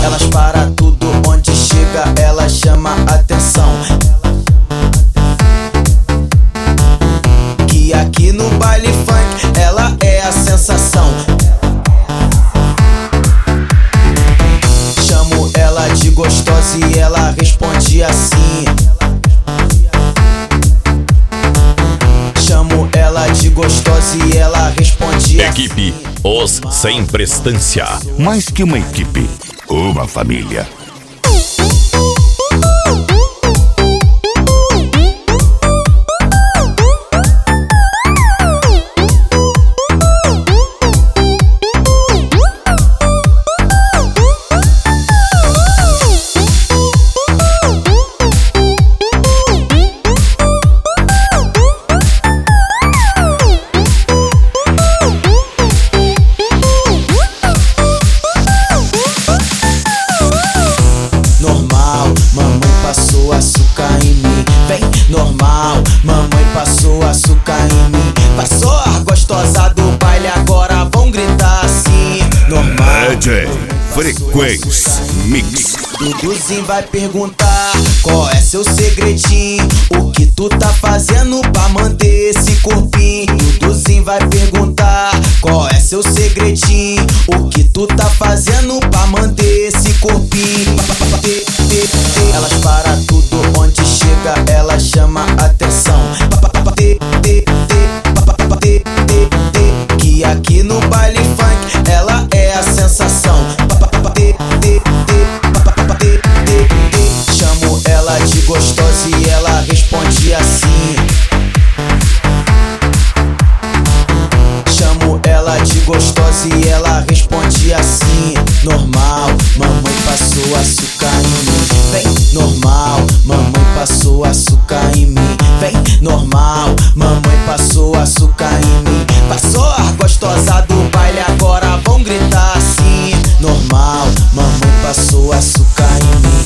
Elas para tudo onde chega, ela chama atenção. Que aqui no baile funk ela é a sensação. Chamo ela de gostosa e ela responde assim. Chamo ela de gostosa e ela responde assim. Equipe Os Sem Prestância. Mais que uma equipe, uma família. Normal, mamãe passou açúcar em mim. Passou a gostosa do baile, agora vão gritar assim. Normal. DJ Frequência Mix. Duduzinho vai perguntar qual é seu segredinho, o que tu tá fazendo pra manter esse corpinho. Duduzinho vai perguntar qual é seu segredinho, o que tu tá fazendo pra manter esse corpinho. Elas para tudo onde chega, ela chama atenção. Que aqui no baile funk ela é a sensação. Chamo ela de gostosa e ela responde assim. Chamo ela de gostosa e ela responde assim. Normal, mamãe passou açúcar em mim. Vem, normal, mamãe passou açúcar em mim. Vem, normal, mamãe passou açúcar em mim. Passou a gostosa do baile, agora vão gritar assim. Normal, mamãe passou açúcar em mim.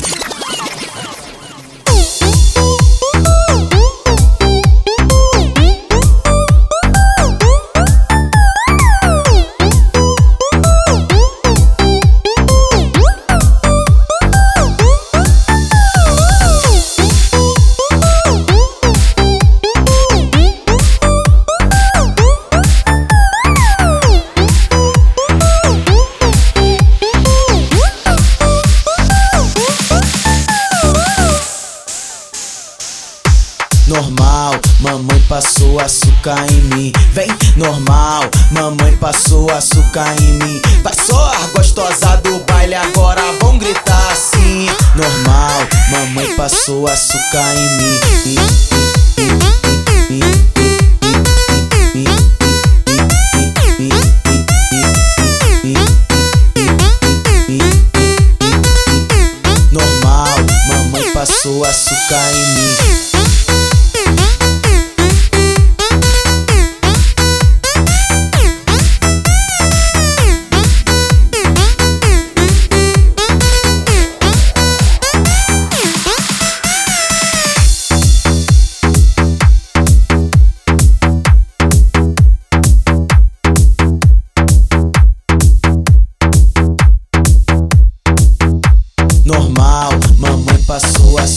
Normal, mamãe passou açúcar em mim. Vem, normal, mamãe passou açúcar em mim. Passou a gostosa do baile, agora vão gritar assim. Normal, mamãe passou açúcar em mim.